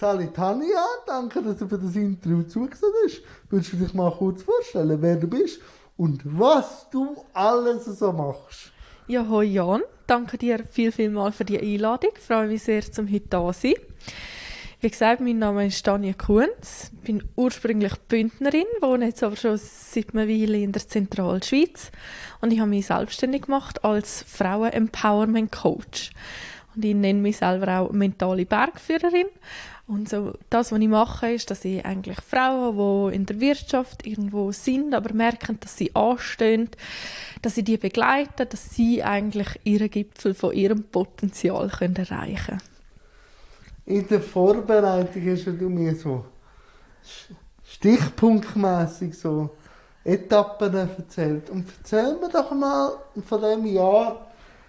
Sally Tanja, danke, dass du für das Interview zugesehen hast. Würdest du dich mal kurz vorstellen, wer du bist und was du alles so machst? Ja, hoi Jan, danke dir viel mal für die Einladung. Ich freue mich sehr, zum heute da zu sein. Wie gesagt, mein Name ist Tanja Kunz. Ich bin ursprünglich Bündnerin, wohne jetzt aber schon seit einer Weile in der Zentralschweiz. Und ich habe mich selbstständig gemacht als Frauen-Empowerment-Coach. Und ich nenne mich selber auch mentale Bergführerin. Und so, das, was ich mache, ist, dass ich eigentlich Frauen, die in der Wirtschaft irgendwo sind, aber merken, dass sie anstehen, dass ich die begleite, dass sie eigentlich ihren Gipfel von ihrem Potenzial erreichen können. In der Vorbereitung hast du mir so stichpunktmässig so Etappen erzählt. Und erzähl mir doch mal von dem Jahr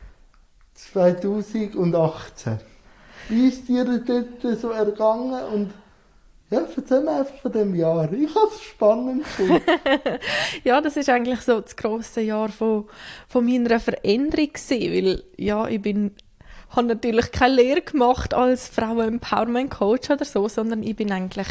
2018. Wie ist dir dort so ergangen? Und ja, erzähl mir einfach von dem Jahr. Ich habe es spannend gefunden. Ja, das ist eigentlich so das grosse Jahr von meiner Veränderung gewesen, weil ja, habe natürlich keine Lehre gemacht als Frauen-Empowerment-Coach oder so, sondern ich bin eigentlich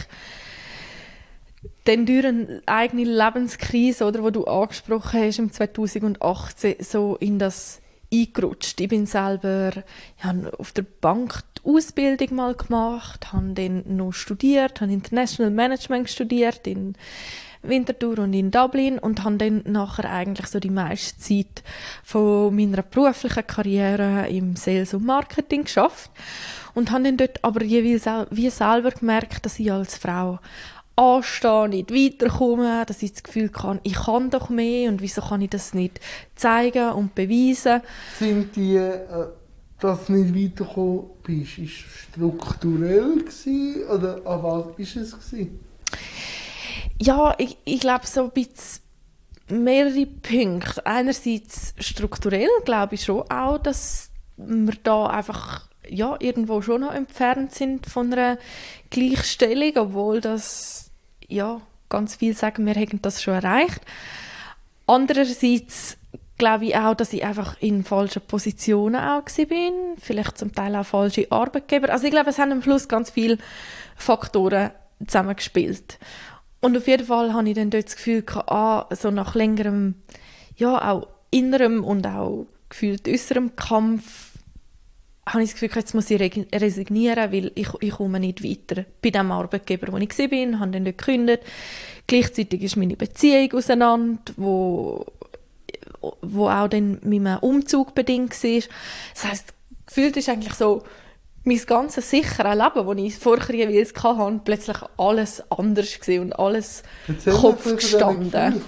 dann durch eine eigene Lebenskrise, oder, die du angesprochen hast, im 2018, so in das eingerutscht. Ich bin selber auf der Bank die Ausbildung mal gemacht, habe dann noch studiert, habe International Management studiert in Winterthur und in Dublin und habe dann nachher eigentlich so die meiste Zeit von meiner beruflichen Karriere im Sales und Marketing geschafft und habe dann dort aber jeweils auch wie selber gemerkt, dass ich als Frau anstehe, nicht weiterkomme, dass ich das Gefühl habe, ich kann doch mehr und wieso kann ich das nicht zeigen und beweisen. Sind die, dass du nicht weitergekommen bist, ist strukturell gewesen, oder an was war es gewesen? Ja, ich glaube so ein bisschen mehrere Punkte. Einerseits strukturell glaube ich schon auch, dass wir da einfach irgendwo schon noch entfernt sind von einer Gleichstellung, obwohl das ganz viele sagen, wir hätten das schon erreicht. Andererseits glaube ich auch, dass ich einfach in falschen Positionen auch bin, vielleicht zum Teil auch falsche Arbeitgeber. Also ich glaube, es haben am Schluss ganz viele Faktoren zusammengespielt. Und auf jeden Fall hatte ich dann dort das Gefühl, so nach längerem, auch innerem und auch gefühlt äußerem Kampf, habe ich das Gefühl, jetzt muss ich resignieren, weil ich komme nicht weiter. Bei dem Arbeitgeber, wo ich war, habe dann dort gekündigt. Gleichzeitig ist meine Beziehung auseinander, wo auch dann mit einem Umzug bedingt war. Das heisst, gefühlt ist eigentlich so, mein ganzes sicheres Leben, das ich vorher jeweils hatte, plötzlich alles anders gewesen und alles Kopf gestanden.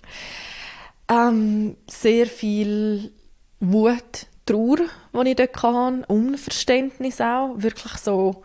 Sehr viel Wut, Trauer, die ich dort hatte, Unverständnis auch, wirklich so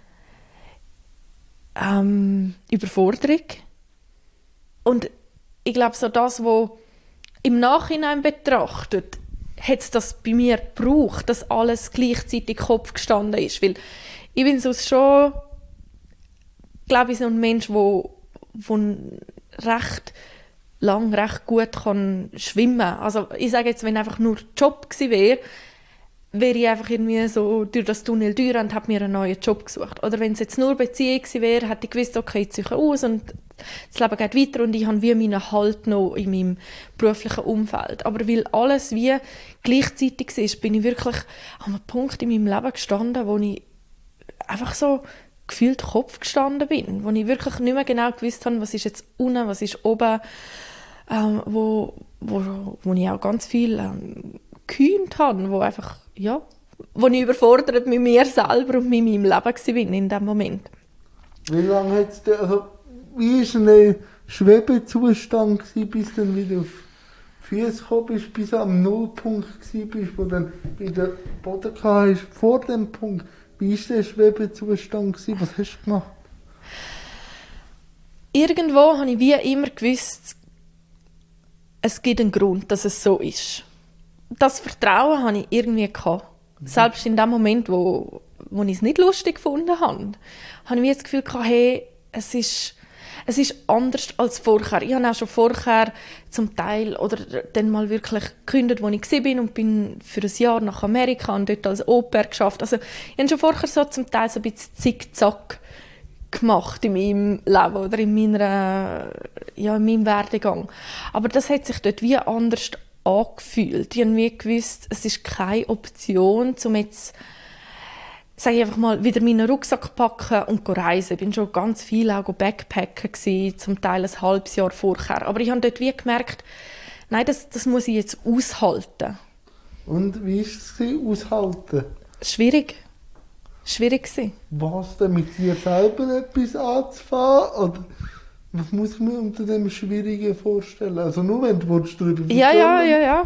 Überforderung. Und ich glaube, so das, was im Nachhinein betrachtet, hat es das bei mir gebraucht, dass alles gleichzeitig Kopf gestanden ist. Weil ich bin sonst schon, glaube ich, so ein Mensch, der recht lang, recht gut kann schwimmen kann. Also ich sage jetzt, wenn einfach nur Job gewesen wäre ich einfach irgendwie so durch das Tunnel durch und habe mir einen neuen Job gesucht. Oder wenn es jetzt nur Beziehung gewesen wäre, hätte ich gewusst, okay, ich ziehe aus und das Leben geht weiter und ich habe wie meinen Halt noch in meinem beruflichen Umfeld. Aber weil alles wie gleichzeitig ist, bin ich wirklich an einem Punkt in meinem Leben gestanden, wo ich einfach so gefühlt Kopf gestanden bin, wo ich wirklich nicht mehr genau gewusst habe, was ist jetzt unten, was ist oben, wo ich auch ganz viel gekühnt habe, wo einfach, wo ich überfordert mit mir selber und mit meinem Leben war in diesem Moment. Wie lange hat es wie war ein Schwebezustand gewesen, bis du dann wieder auf die Füße gekommen bist, bis du am Nullpunkt bist, wo dann wieder Boden hast, vor dem Punkt? Wie war der Schwebezustand gewesen? Was hast du gemacht? Irgendwo habe ich wie immer gewusst, es gibt einen Grund, dass es so ist. Das Vertrauen hatte ich irgendwie gehabt. Selbst in dem Moment, wo ich es nicht lustig gefunden habe, habe ich das Gefühl gehabt, hey, es es ist anders als vorher. Ich habe auch schon vorher zum Teil oder dann mal wirklich gekündigt, wo ich war und bin für ein Jahr nach Amerika und dort als Au-pair geschafft. Also ich habe schon vorher so zum Teil so ein bisschen Zickzack gemacht in meinem Leben oder in meinem Werdegang. Aber das hat sich dort wie anders angefühlt. Ich habe wie gewusst, es ist keine Option, um jetzt, sage ich einfach mal, wieder meinen Rucksack packen und reisen. Ich bin schon ganz viel auch Backpacken gewesen, zum Teil ein halbes Jahr vorher. Aber ich habe dort wie gemerkt, nein, das muss ich jetzt aushalten. Und wie war es aushalten? Schwierig gewesen. Was denn, mit dir selber etwas anzufangen? Oder was muss ich mir unter dem Schwierigen vorstellen? Also nur wenn du darüber erzählen. Ja.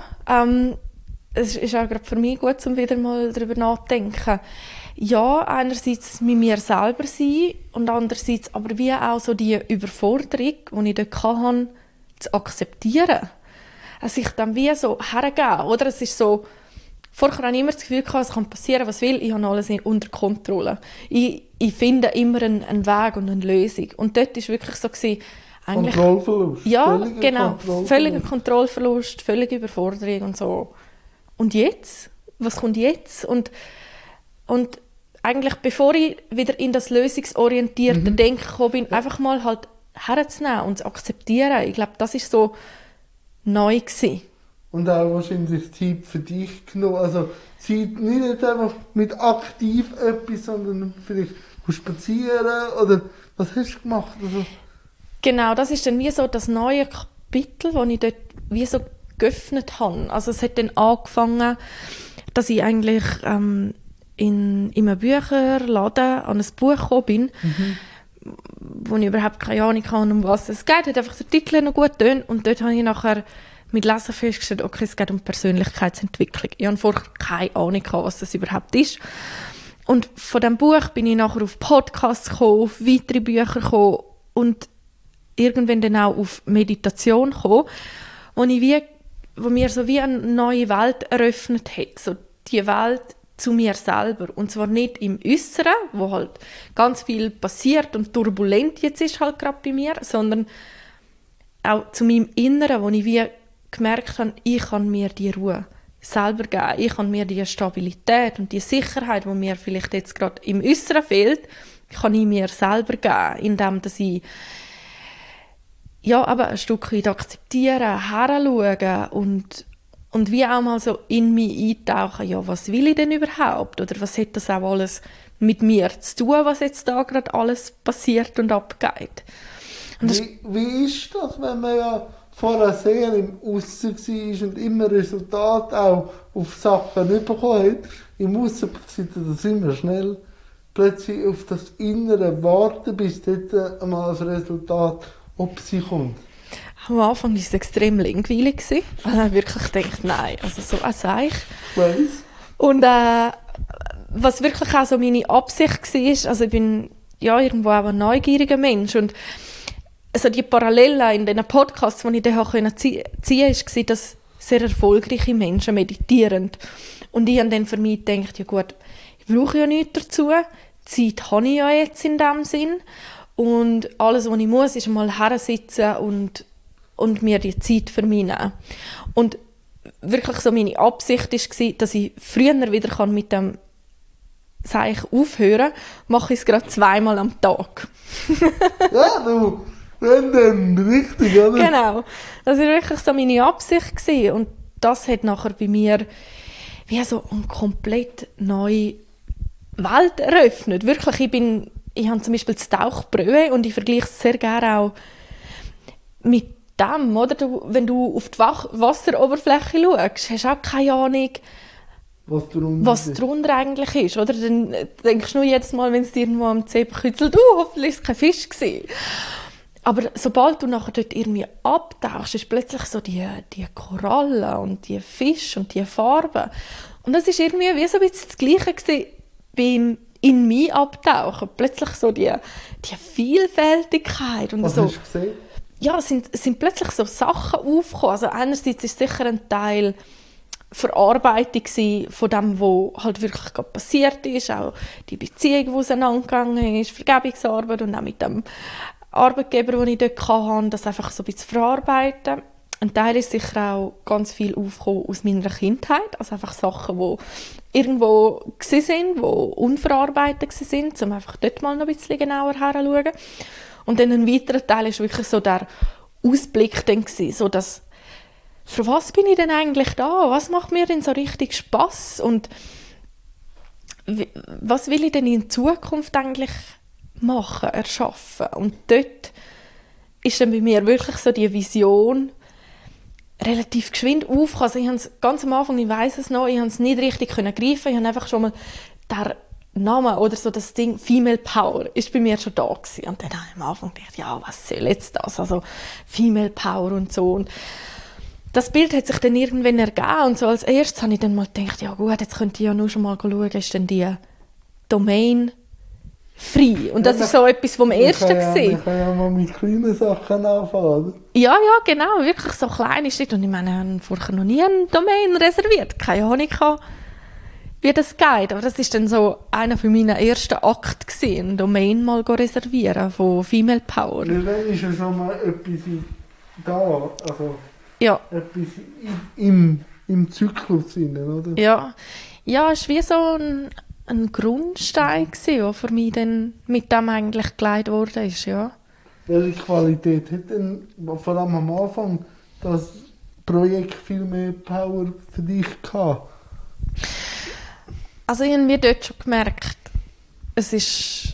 Es ist auch gerade für mich gut, um wieder mal darüber nachzudenken. Ja, einerseits mit mir selber sein und andererseits aber wie auch so die Überforderung, die ich dort hatte, zu akzeptieren. Also ich dann wie so hergeben, oder? Es ist so, vorher habe ich immer das Gefühl gehabt, es kann passieren, was will, ich habe alles unter Kontrolle. Ich finde immer einen Weg und eine Lösung. Und dort war wirklich so, eigentlich, Kontrollverlust. Ja, genau. Völliger Kontrollverlust, völlige Überforderung und so. Und jetzt? Was kommt jetzt? Und eigentlich, bevor ich wieder in das lösungsorientierte Denken gekommen bin, einfach mal halt herzunehmen und zu akzeptieren. Ich glaube, das war so neu gewesen. Und auch wahrscheinlich Zeit für dich genommen. Also Zeit nicht einfach mit aktiv etwas, sondern vielleicht spazieren oder was hast du gemacht? Also, genau, das ist dann wie so das neue Kapitel, das ich dort wie so geöffnet habe. Also es hat dann angefangen, dass ich eigentlich in einem Bücherladen an ein Buch gekommen bin, wo ich überhaupt keine Ahnung hatte, um was es geht. Hat einfach der Titel noch gut getönt und dort habe ich nachher mit Lesen festgestellt, okay, es geht um Persönlichkeitsentwicklung. Ich hatte vorher keine Ahnung, was das überhaupt ist. Und von diesem Buch bin ich nachher auf Podcasts gekommen, auf weitere Bücher gekommen und irgendwann dann auch auf Meditation gekommen, wo mir so wie eine neue Welt eröffnet hat. So die Welt zu mir selber. Und zwar nicht im Äußeren, wo halt ganz viel passiert und turbulent jetzt ist halt gerade bei mir, sondern auch zu meinem Inneren, wo ich wie gemerkt habe, ich kann mir die Ruhe selber geben. Ich kann mir die Stabilität und die Sicherheit, die mir vielleicht jetzt gerade im Äußeren fehlt, kann ich mir selber geben, indem dass ich aber ein Stück weit akzeptieren, heranschauen und wie auch mal so in mich eintauchen, ja, was will ich denn überhaupt? Oder was hat das auch alles mit mir zu tun, was jetzt da gerade alles passiert und abgeht? Und wie ist das, wenn man ja vorher sehr im Aussen war und immer Resultate auch auf Sachen bekommen hat? Im Aussen passiert das immer schnell. Plötzlich auf das Innere warten, bis dort einmal das Resultat ob sie kommt. Am Anfang war es extrem langweilig. Ich habe wirklich gedacht, nein, also so ein Seich. Weiss. Und was wirklich auch so meine Absicht war, also ich bin ja irgendwo auch ein neugieriger Mensch und also die Parallelen in diesen Podcasts, die ich dann ziehen konnte, war, dass sehr erfolgreiche Menschen meditieren. Und ich habe dann für mich gedacht, ja gut, ich brauche ja nichts dazu, Zeit habe ich ja jetzt in dem Sinn. Und alles, was ich muss, ist mal hersitzen und mir die Zeit für mich nehmen. Und wirklich so meine Absicht war, dass ich früher wieder mit dem Seich aufhören kann, mache ich es gerade 2-mal am Tag. Ja, du, wenn dann, richtig, oder? Genau. Das war wirklich so meine Absicht gewesen. Und das hat nachher bei mir wie so eine komplett neue Welt eröffnet. Wirklich, ich habe zum Beispiel das Tauchbrille und ich vergleiche es sehr gerne auch mit dem, oder? Wenn du auf die Wasseroberfläche schaust, hast du auch keine Ahnung, was drunter eigentlich ist, oder? Dann denkst du nur jedes Mal, wenn es dir irgendwo am Zeh kützelt, hoffentlich war es kein Fisch gewesen. Aber sobald du nachher dort irgendwie abtauchst, ist plötzlich so die Korallen und die Fische und die Farben. Und das ist irgendwie wie so ein bisschen das Gleiche gewesen beim in mich abtauchen. Plötzlich so die Vielfältigkeit. Und was so, hast du gesehen? Ja, es sind plötzlich so Sachen aufgekommen. Also einerseits ist sicher ein Teil Verarbeitung von dem, was halt wirklich gerade passiert ist. Auch die Beziehung, die auseinandergegangen ist, Vergebungsarbeit und auch mit dem Arbeitgeber, die ich dort hatte, das einfach so ein bisschen verarbeiten. Ein Teil ist sicher auch ganz viel aufgekommen aus meiner Kindheit, also einfach Sachen, die irgendwo waren, die unverarbeitet waren, um einfach dort mal noch ein bisschen genauer herzuschauen. Und dann ein weiterer Teil war wirklich so der Ausblick dann gewesen, so dass, für was bin ich denn eigentlich da? Was macht mir denn so richtig Spass? Und was will ich denn in Zukunft eigentlich machen, erschaffen? Und dort ist dann bei mir wirklich so die Vision relativ geschwind aufgekommen. Also ich habe es ganz am Anfang, ich weiss es noch, ich habe es nicht richtig greifen. Ich habe einfach schon mal den Namen oder so das Ding Female Power ist bei mir schon da gewesen. Und dann habe ich am Anfang gedacht, ja, was soll jetzt das? Also Female Power und so. Und das Bild hat sich dann irgendwann ergeben. Und so als erstes habe ich dann mal gedacht, ja gut, jetzt könnte ich ja nur schon mal schauen, ist denn die Domain frei? Und das ist so etwas vom Ersten gewesen. Ich kann ja mal mit kleinen Sachen anfangen. Ja, genau, wirklich so klein ist das. Und ich meine, ich habe vorher noch nie eine Domain reserviert. Keine Ahnung, wie das geht. Aber das war dann so einer von meinen ersten Akten gewesen, eine Domain mal reservieren von Female Power. Ja, dann ist ja schon mal etwas da, also ja. Etwas im Zyklus drin, oder? Ja, es war wie so ein Grundstein gewesen, der für mich dann mit dem eigentlich geleitet worden ist, ja. Welche Qualität hat denn vor allem am Anfang das Projekt Female Power für dich gehabt? Also ich habe mir dort schon gemerkt, es ist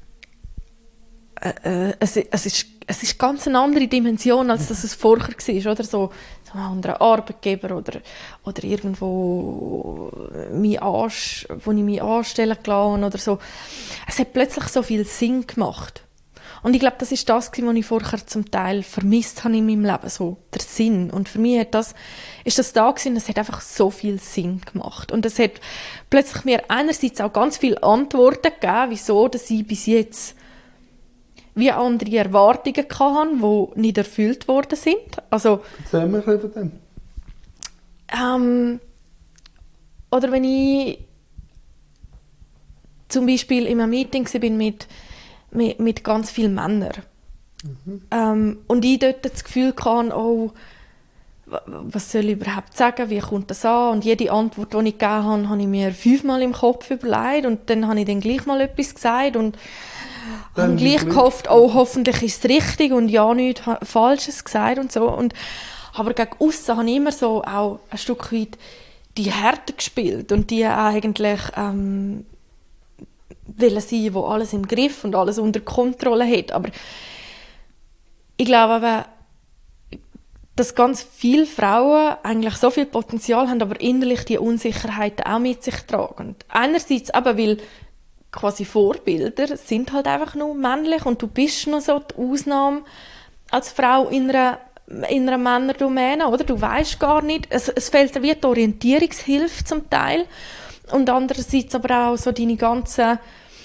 ganz eine andere Dimension, als dass es vorher war, oder? So ein anderer Arbeitgeber oder irgendwo wo ich mich anstellen gelassen oder so. Es hat plötzlich so viel Sinn gemacht. Und ich glaube, das ist das, was ich vorher zum Teil vermisst habe in meinem Leben, so der Sinn. Und für mich ist das da gewesen, es hat einfach so viel Sinn gemacht. Und es hat plötzlich mir einerseits auch ganz viele Antworten gegeben, wieso dass ich bis jetzt wie andere Erwartungen hatte, die nicht erfüllt worden sind. Also, erzähl mir von dem. Oder wenn ich zum Beispiel in einem Meeting war mit ganz vielen Männern. Und ich dort das Gefühl hatte, oh, was soll ich überhaupt sagen, wie kommt das an? Und jede Antwort, die ich gegeben habe, habe ich mir 5-mal im Kopf überlegt und dann habe ich dann gleich mal etwas gesagt und habe gleich gehofft, oh, hoffentlich ist es richtig und ja, nichts Falsches gesagt und so. Aber gegen aussen habe ich immer so auch ein Stück weit die Härte gespielt und die eigentlich wollen sein, die alles im Griff und alles unter Kontrolle hat. Aber ich glaube aber, dass ganz viele Frauen eigentlich so viel Potenzial haben, aber innerlich die Unsicherheiten auch mit sich tragen. Und einerseits aber, weil quasi Vorbilder sind halt einfach nur männlich und du bist noch so die Ausnahme als Frau in einer Männerdomäne, oder? Du weißt gar nicht, es fehlt dir wie die Orientierungshilfe zum Teil und andererseits aber auch so deine ganzen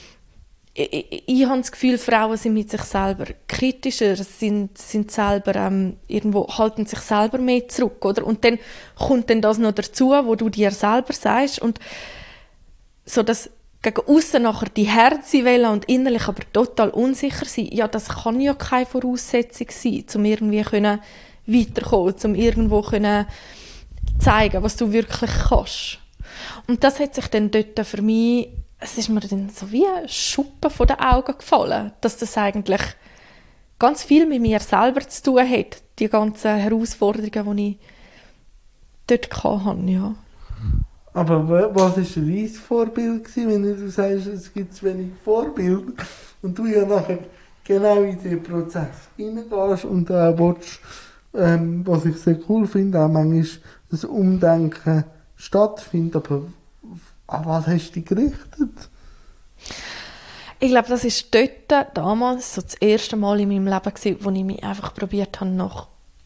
ich habe das Gefühl, Frauen sind mit sich selber kritischer, sind selber irgendwo halten sich selber mehr zurück, oder? Und dann kommt dann das noch dazu, wo du dir selber sagst und so dass gegen aussen nachher die Herzen wollen und innerlich aber total unsicher sein. Ja, das kann ja keine Voraussetzung sein, um irgendwie weiterkommen, um irgendwo zeigen, was du wirklich kannst. Und das hat sich dann dort für mich, es ist mir dann so wie ein Schuppen von den Augen gefallen, dass das eigentlich ganz viel mit mir selber zu tun hat, die ganzen Herausforderungen, die ich dort hatte, ja. Aber was war dein Vorbild gewesen, wenn du sagst, es gibt zu wenig Vorbilder und du ja nachher genau in den Prozess reingehst und auch willst, was ich sehr cool finde, auch manchmal das Umdenken stattfindet, aber an was hast du dich gerichtet? Ich glaube, das war dort damals so das erste Mal in meinem Leben gewesen, wo ich mich einfach probiert habe, noch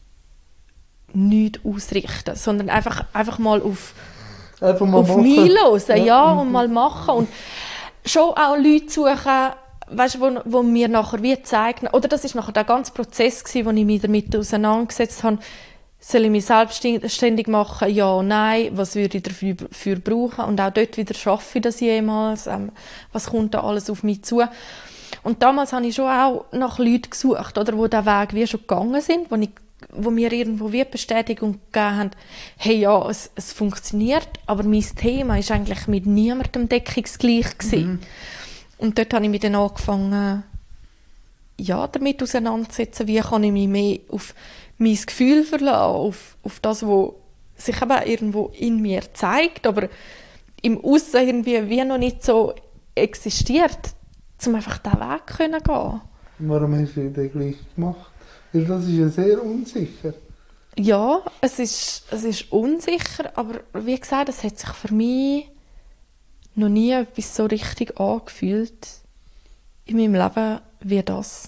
nichts auszurichten, sondern einfach mal auf mich hören, ja, und mal machen und schon auch Leute suchen, weißt, wo mir nachher wie zeigen, oder das ist nachher der ganze Prozess gewesen, wo ich mich damit auseinandergesetzt habe, soll ich mich selbstständig machen, ja, nein, was würde ich dafür brauchen und auch dort wieder schaffe ich das jemals, was kommt da alles auf mich zu Und damals habe ich schon auch nach Leuten gesucht, oder, die diesen Weg wie schon gegangen sind, wo mir irgendwo wie Bestätigung gegeben haben, hey, ja, es funktioniert, aber mein Thema war eigentlich mit niemandem deckungsgleich gewesen. Und dort habe ich mich dann angefangen, ja, damit auseinanderzusetzen, wie kann ich mich mehr auf mein Gefühl verlassen, auf das, was sich eben irgendwo in mir zeigt, aber im Aussen irgendwie wie noch nicht so existiert, um einfach diesen Weg zu gehen. Warum hast du den gleich gemacht? Weil das ist ja sehr unsicher. Ja, es ist unsicher, aber wie gesagt, es hat sich für mich noch nie etwas so richtig angefühlt in meinem Leben wie das.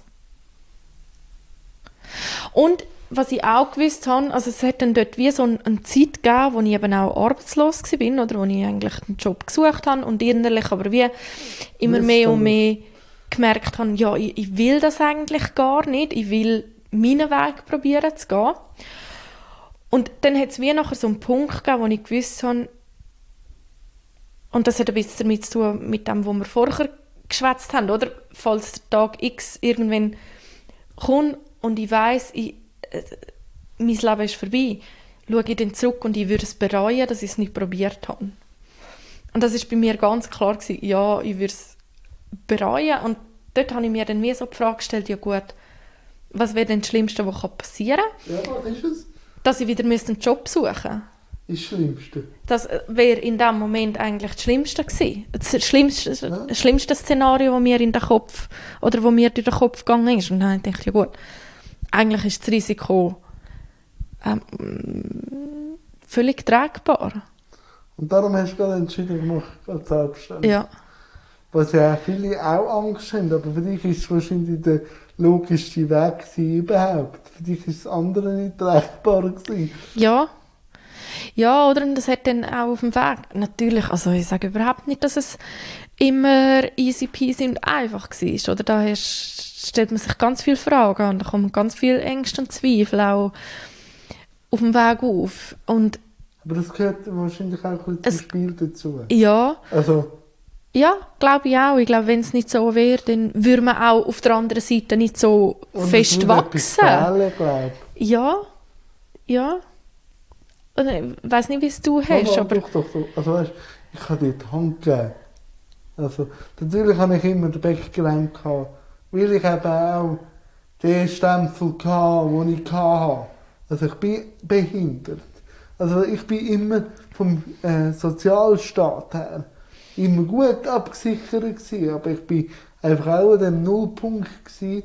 Und was ich auch gewusst habe, also es hat dann dort wie so eine Zeit gegeben, wo ich eben auch arbeitslos war, oder wo ich eigentlich einen Job gesucht habe und innerlich aber wie immer mehr und mehr gemerkt habe, ja, ich will das eigentlich gar nicht, ich will meinen Weg probieren zu gehen. Und dann hat es wie nachher so einen Punkt gegeben, wo ich gewusst habe, und das hat ein bisschen damit zu tun, mit dem, was wir vorher geschwätzt haben, oder? Falls der Tag X irgendwann kommt und ich weiss, mein Leben ist vorbei, schaue ich dann zurück und ich würde es bereuen, dass ich es nicht probiert habe. Und das war bei mir ganz klar gewesen, ja, ich würde es bereuen. Und dort habe ich mir dann wie so die Frage gestellt, ja gut, was wäre denn das Schlimmste, was passieren kann? Ja, was ist es? Dass ich wieder einen Job suchen müsste. Das Schlimmste. Das wäre in dem Moment eigentlich das Schlimmste gewesen. Das schlimmste Szenario, das mir in den Kopf, oder wo mir durch den Kopf gegangen ist. Und dann dachte ich, ja gut, eigentlich ist das Risiko völlig tragbar. Und darum hast du gerade entschieden gemacht, als Selbstständig. Ja. Was ja viele auch Angst haben, aber für dich ist es wahrscheinlich der logischste Weg überhaupt. Für dich ist das andere nicht tragbar gewesen. Ja. Ja, oder? Und das hat dann auch auf dem Weg, natürlich, also ich sage überhaupt nicht, dass es immer easy peasy und einfach war, oder? Da stellt man sich ganz viele Fragen und da kommen ganz viele Ängste und Zweifel auch auf dem Weg auf. Und aber das gehört wahrscheinlich auch ein bisschen zum Spiel dazu. Ja. Also. Ja, glaube ich auch. Ich glaube, wenn es nicht so wäre, dann würde man auch auf der anderen Seite nicht so und fest wachsen. Fehlen, glaube ich. Ja. Ja. Und ich weiss nicht, wie es du hast, aber... Doch. Also weißt, ich habe dir die Hand gegeben. Also, natürlich hatte ich immer den Beckengelenk gehabt, weil ich eben auch den Stempel hatte, den ich hatte. Also ich bin behindert. Also ich bin immer vom Sozialstaat her immer gut abgesichert gewesen, aber ich bin einfach auch an dem Nullpunkt gewesen,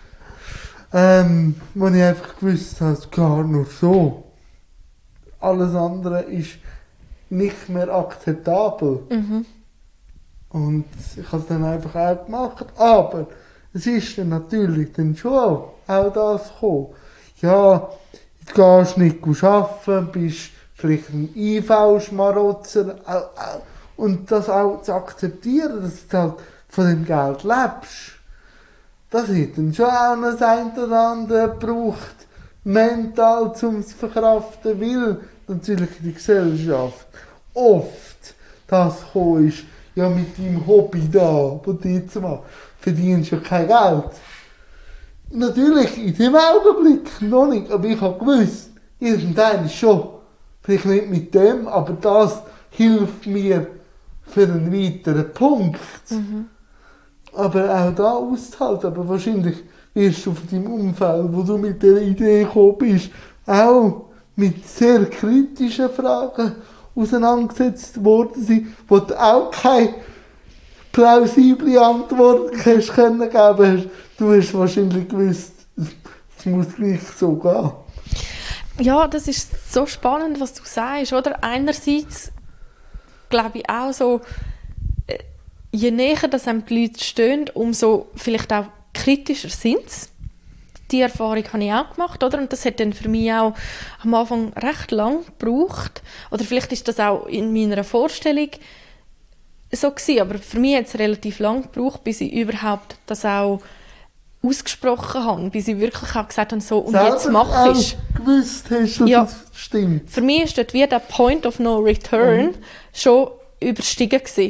wo ich einfach gewusst habe, es geht nur so. Alles andere ist nicht mehr akzeptabel. Mhm. Und ich habe es dann einfach auch gemacht. Aber es ist dann natürlich dann schon auch das gekommen. Ja, du gehst nicht arbeiten, bist vielleicht ein IV-Schmarotzer. Und das auch zu akzeptieren, dass du halt von dem Geld lebst. Das hat dann schon auch noch das eine oder andere gebraucht, mental, um es zu verkraften, weil natürlich die Gesellschaft oft das gekommen ist, ja mit deinem Hobby da, was du jetzt machst, verdienst du ja kein Geld. Natürlich, in dem Augenblick noch nicht, aber ich habe gewusst, irgendwann schon, vielleicht nicht mit dem, aber das hilft mir für einen weiteren Punkt. Mhm. Aber auch da auszuhalten, aber wahrscheinlich wirst du von deinem Umfeld, wo du mit der Idee gekommen bist, auch mit sehr kritischen Fragen auseinandergesetzt worden sein, wo du auch keine plausible Antwort geben hast. Du hast wahrscheinlich gewusst, es muss gleich so gehen. Ja, das ist so spannend, was du sagst, oder? Einerseits glaube ich auch so, je näher dass einem die Leute stehen, umso vielleicht auch kritischer sind sie. Die Erfahrung habe ich auch gemacht, oder? Und das hat dann für mich auch am Anfang recht lang gebraucht. Oder vielleicht ist das auch in meiner Vorstellung so gewesen, aber für mich hat es relativ lang gebraucht, bis ich überhaupt das auch ausgesprochen habe, bis ich wirklich auch gesagt habe, so, und selber jetzt mache ich es. Gewusst hast, dass ja, das stimmt. Für mich ist dort wie der Point of No Return schon überstiegen gewesen.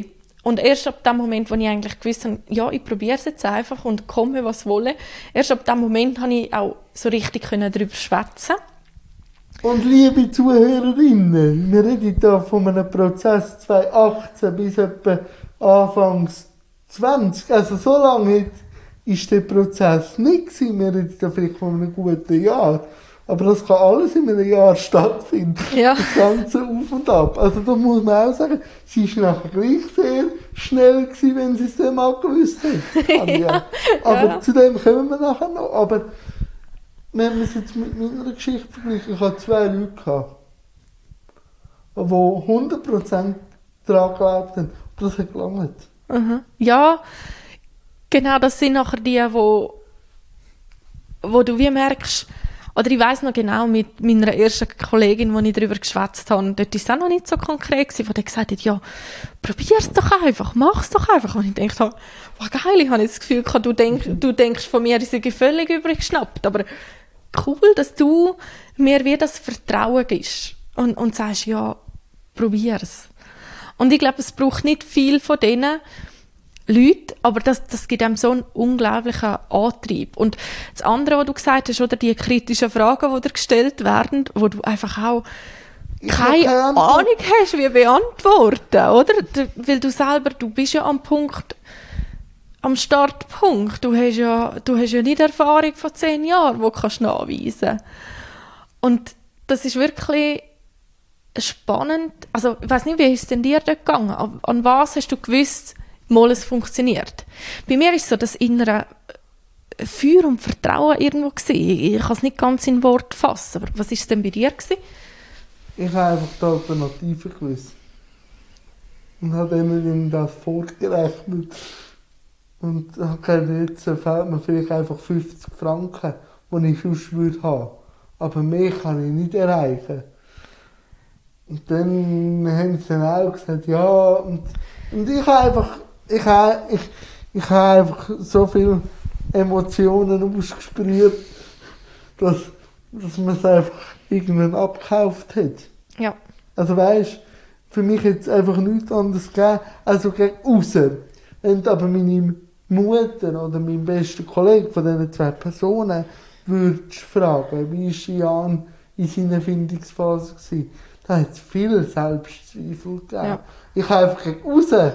Und erst ab dem Moment, wo ich eigentlich gewusst habe, ja, ich probiere es jetzt einfach und komme, was wolle, erst ab dem Moment konnte ich auch so richtig darüber schwätzen. Und liebe Zuhörerinnen, wir reden hier von einem Prozess 2018 bis etwa Anfangs 20. Also so lange ist der Prozess nicht gewesen. Wir reden hier vielleicht von einem guten Jahr. Aber das kann alles in einem Jahr stattfinden. Ja. Das Ganze auf und ab. Also da muss man auch sagen, sie ist nachher gleich sehr schnell gewesen, wenn sie es dann mal gewusst hat. Ja. Aber ja. zu dem kommen wir nachher noch. Aber wenn wir es jetzt mit meiner Geschichte vergleichen, ich hatte 2 Leute gehabt, die 100% daran geglaubt haben. Das hat gelangt. Mhm. Ja, genau, das sind nachher die, wo du wie merkst, oder ich weiss noch genau, mit meiner ersten Kollegin, wo ich darüber geschwätzt habe, dort war es auch noch nicht so konkret gewesen, wo die gesagt hat, ja, probier es doch einfach, mach es doch einfach. Und ich dachte, wow, geil, ich habe jetzt das Gefühl, du denkst von mir, ich sei völlig übergeschnappt, aber cool, dass du mir wie das Vertrauen gibst und sagst, ja, probier es. Und ich glaube, es braucht nicht viel von diesen Leuten, aber das gibt einem so einen unglaublichen Antrieb. Und das andere, was du gesagt hast, oder die kritischen Fragen, die dir gestellt werden, wo du einfach auch keine Ahnung hast, wie beantworten, oder? Weil du bist ja am Startpunkt. Du hast ja nicht Erfahrung von 10 Jahren, die du nachweisen kannst. Und das ist wirklich spannend. Also, ich weiss nicht, wie ist es denn dir dort gegangen? An was hast du gewusst, mal es funktioniert? Bei mir ist so das innere Feuer und Vertrauen irgendwo gewesen. Ich kann es nicht ganz in Wort fassen. Aber was war es denn bei dir gewesen? Ich habe einfach die Alternative gewusst. Und habe ihnen das vorgerechnet. Und habe gedacht, jetzt fehlt mir vielleicht einfach 50 Franken, die ich sonst würde haben. Aber mehr kann ich nicht erreichen. Und dann haben sie dann auch gesagt, ja, und ich habe einfach so viele Emotionen ausgesprüht, dass man es einfach irgendwann abgekauft hat. Ja. Also weisst, für mich jetzt einfach nichts anderes gegeben, also gegen aussen. Wenn du aber meine Mutter oder mein bester Kollege von diesen 2 Personen würdest fragen, wie war Jan in seiner Findungsphase gewesen, da hat es viele Selbstzweifel gegeben. Ja. Ich habe einfach gegen aussen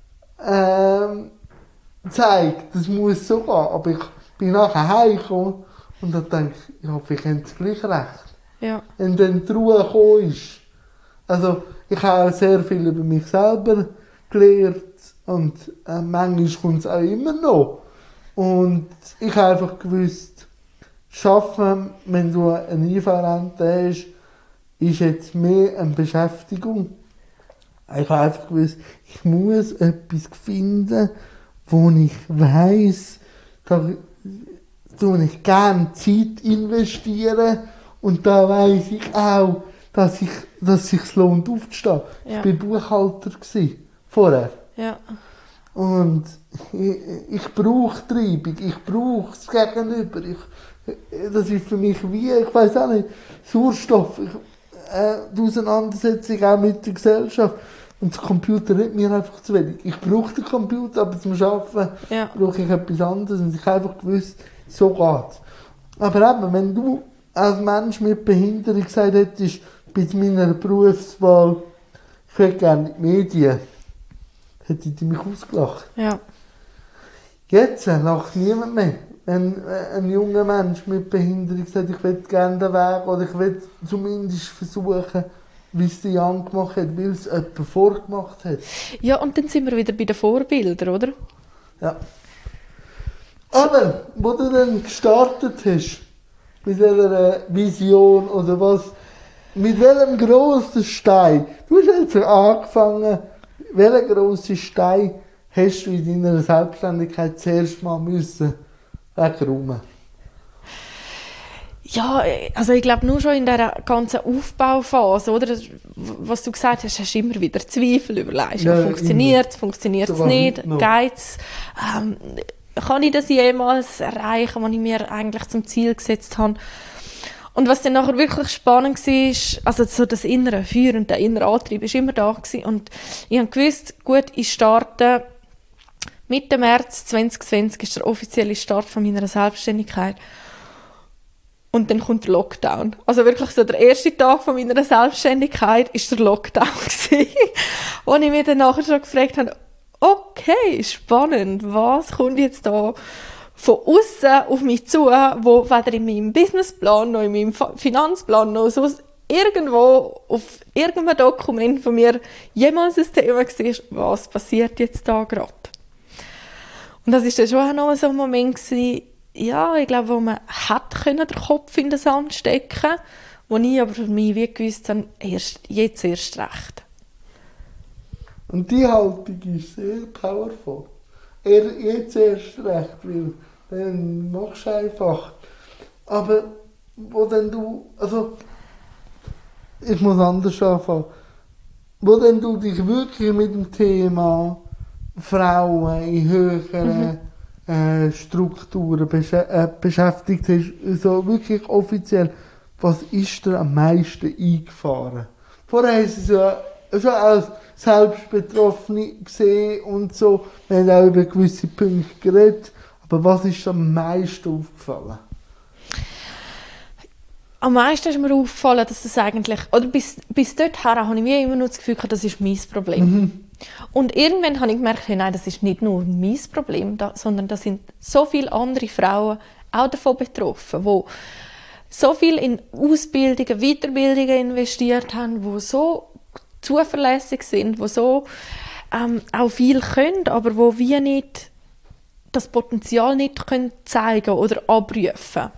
gezeigt, das muss so gehen, aber ich bin nachher heimgekommen und dann denke ich, ja, vielleicht haben sie gleich recht. Ja. Und dann die Ruhe gekommen ist. Also, ich habe auch sehr viel über mich selber gelernt und manchmal kommt es auch immer noch. Und ich habe einfach gewusst, Schaffen, wenn du eine IV-Rente hast, ist jetzt mehr eine Beschäftigung. Ich habe einfach gewusst, ich muss etwas finden, wo ich weiss, da tue ich gerne Zeit investieren und da weiss ich auch, dass es sich lohnt aufzustehen. Ja. Ich war Buchhalter vorher. Ja. Und ich brauche Treibung, ich brauche das Gegenüber. Das ist für mich wie, ich weiss auch nicht, Sauerstoff, die Auseinandersetzung auch mit der Gesellschaft. Und der Computer hat mir einfach zu wenig. Ich brauche den Computer, aber zum Arbeiten brauche ich etwas anderes. Und ich habe einfach gewusst, so geht's. Aber eben, wenn du als Mensch mit Behinderung gesagt hättest, bei meiner Berufswahl, ich hätte gerne die Medien, hätte ich mich ausgelacht. Ja. Jetzt lacht niemand mehr. Wenn ein junger Mensch mit Behinderung sagt, ich will gerne den Weg, oder ich will zumindest versuchen, wie es der Jan gemacht hat, weil es jemand vorgemacht hat. Ja, und dann sind wir wieder bei den Vorbildern, oder? Ja. Aber, wo du dann gestartet hast, mit dieser Vision oder was, mit welchem grossen Stein, du hast jetzt angefangen, welchen grossen Stein hast du in deiner Selbstständigkeit zuerst mal müssen wegräumen? Ja, also ich glaube, nur schon in dieser ganzen Aufbauphase, oder? Was du gesagt hast, hast du immer wieder Zweifel überlegt. Ja, funktioniert es nicht? Geht es? Kann ich das jemals erreichen, was ich mir eigentlich zum Ziel gesetzt habe? Und was dann nachher wirklich spannend war, also so das innere Feuer und der innere Antrieb war immer da gewesen. Und ich habe gewusst, gut, ich starte Mitte März 2020 ist der offizielle Start von meiner Selbstständigkeit. Und dann kommt der Lockdown. Also wirklich so der erste Tag von meiner Selbstständigkeit ist der Lockdown gewesen, wo ich mir dann nachher schon gefragt habe, okay, spannend, was kommt jetzt da von außen auf mich zu, wo weder in meinem Businessplan noch in meinem Finanzplan noch sonst irgendwo auf irgendeinem Dokument von mir jemals ein Thema war, was passiert jetzt da gerade. Und das war dann schon auch noch so ein Moment gewesen, ja, ich glaube, wo man den Kopf in den Sand stecken konnte, wo ich aber für mich wie gewusst habe, jetzt erst recht. Und die Haltung ist sehr powerful. Jetzt erst recht, weil dann machst du einfach. Aber wo dann du, also ich muss anders anfangen, wo dann du dich wirklich mit dem Thema Frauen in höheren Strukturen beschäftigt hast, so wirklich offiziell, was ist dir am meisten eingefahren? Vorher hast du es ja schon als Selbstbetroffene gesehen und so, wir haben auch über gewisse Punkte geredet, aber was ist dir am meisten aufgefallen? Am meisten ist mir aufgefallen, dass das eigentlich, oder bis dorthin habe ich mir immer nur das Gefühl gehabt, das ist mein Problem. Und irgendwann habe ich gemerkt, hey, nein, das ist nicht nur mein Problem, sondern da sind so viele andere Frauen auch davon betroffen, die so viel in Ausbildungen, Weiterbildungen investiert haben, die so zuverlässig sind, die so auch viel können, aber wo wir nicht das Potenzial nicht können zeigen oder abrufen.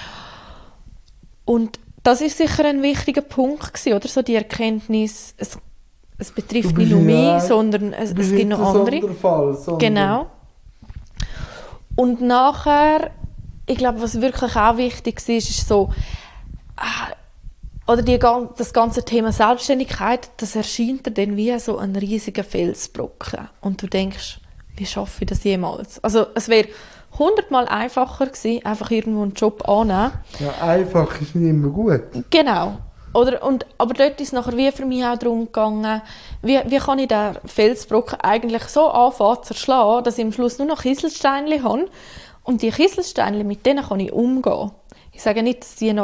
Und das ist sicher ein wichtiger Punkt gewesen, oder so die Erkenntnis, es betrifft nicht nur mich, sondern es gibt noch andere. Fall, genau. Und nachher, ich glaube, was wirklich auch wichtig ist so, oder das ganze Thema Selbstständigkeit, das erscheint dir dann wie so ein riesiger Felsbrocken. Und du denkst, wie schaffe ich das jemals? Also es wäre 100-mal einfacher gewesen, einfach irgendwo einen Job annehmen. Ja, einfach ist nicht immer gut. Genau. Aber dort ist es nachher wie für mich auch darum gegangen, wie kann ich den Felsbrocken eigentlich so anfangen zu zerschlagen, dass ich am Schluss nur noch Kieselsteinchen habe. Und die Kieselsteinchen, mit denen kann ich umgehen. Ich sage nicht,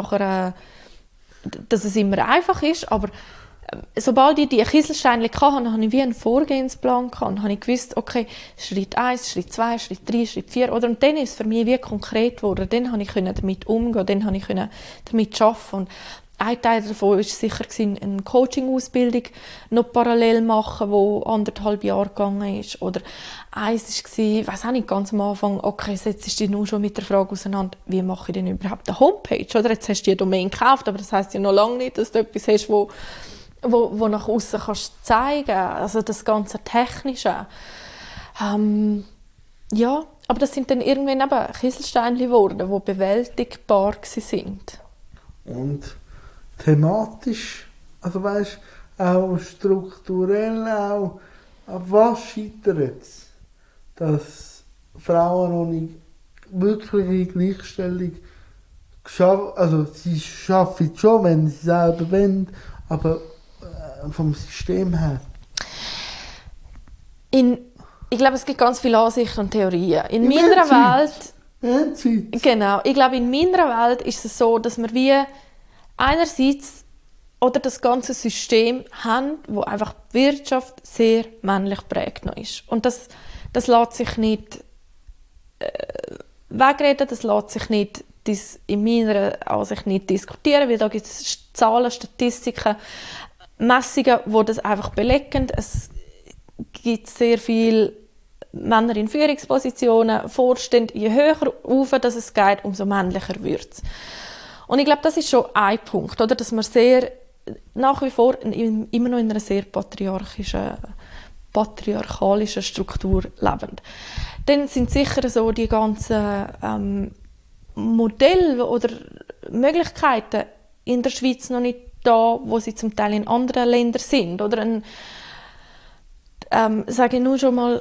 dass es immer einfach ist, aber sobald ich die Kieselsteinchen hatte, habe ich wie einen Vorgehensplan gehabt. Habe ich gewusst, okay, Schritt 1, Schritt 2, Schritt 3, Schritt 4. Und dann ist es für mich wie konkret geworden. Dann konnte ich damit umgehen, dann konnte ich damit arbeiten. Und ein Teil davon war sicher eine Coaching-Ausbildung noch parallel machen, die 1,5 Jahre gegangen ist. Oder eins war, ich weiss auch nicht, ganz am Anfang, okay, setzt dich nur schon mit der Frage auseinander, wie mache ich denn überhaupt eine Homepage? Oder jetzt hast du die Domain gekauft, aber das heisst ja noch lange nicht, dass du etwas hast, wo nach außen kannst zeigen. Also das ganze Technische. Ja, aber das sind dann irgendwann eben Kieselsteinchen geworden, die bewältigbar waren. Und thematisch, also weißt, auch strukturell auch, ab was scheitert es, dass Frauen noch nicht wirkliche Gleichstellung schaffen, also sie schaffen es schon, wenn sie selber wollen, aber vom System her? Ich glaube, es gibt ganz viele Ansichten und Theorien. In meiner Welt, genau, ich glaube, in meiner Welt ist es so, dass wir wie einerseits oder das ganze System haben, wo einfach die Wirtschaft sehr männlich geprägt noch ist. Und das lässt sich nicht wegreden, das lässt sich nicht in meiner Ansicht nicht diskutieren, weil da gibt es Zahlen, Statistiken, Messungen, die das einfach belegen. Es gibt sehr viele Männer in Führungspositionen, Vorstände, je höher rauf, dass es geht, umso männlicher wird es. Und ich glaube, das ist schon ein Punkt, oder? Dass wir nach wie vor immer noch in einer sehr patriarchalischen Struktur leben. Dann sind sicher so die ganzen Modelle oder Möglichkeiten in der Schweiz noch nicht da, wo sie zum Teil in anderen Ländern sind. Oder sage ich nur schon mal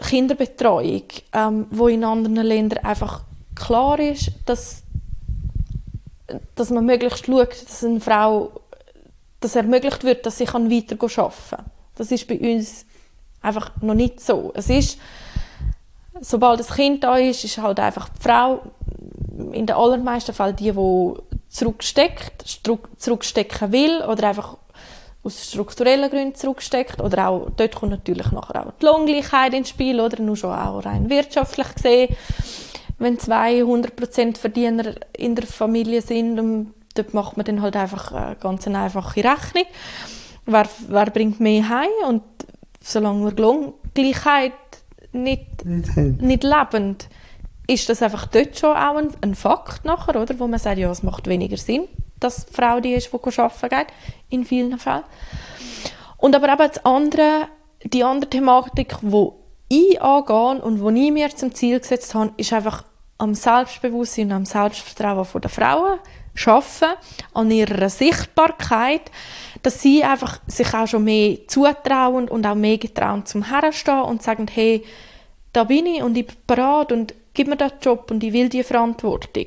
Kinderbetreuung, wo in anderen Ländern einfach klar ist, dass dass man möglichst schaut, dass eine Frau, dass ermöglicht wird, dass sie weiter arbeiten kann. Das ist bei uns einfach noch nicht so. Es ist, sobald ein Kind da ist halt einfach die Frau, in den allermeisten Fällen die zurückstecken will oder einfach aus strukturellen Gründen zurücksteckt. Oder auch, dort kommt natürlich nachher auch die Lohngleichheit ins Spiel, oder nur schon auch rein wirtschaftlich gesehen. Wenn 200% Verdiener in der Familie sind, und dort macht man dann halt einfach eine ganz einfache Rechnung. Wer bringt mehr heim? Und solange wir die Lohngleichheit nicht lebend, ist das einfach dort schon auch ein Fakt nachher, oder? Wo man sagt, ja, es macht weniger Sinn, dass die Frau die ist, die arbeiten geht, in vielen Fällen. Und aber eben die andere Thematik, die ich angehe und die ich mir zum Ziel gesetzt habe, ist einfach am Selbstbewusstsein und am Selbstvertrauen der Frauen arbeiten, an ihrer Sichtbarkeit, dass sie einfach sich auch schon mehr zutrauen und auch mehr getrauen zum Herstehen und sagen, hey, da bin ich und ich bin bereit und gib mir den Job und ich will die Verantwortung.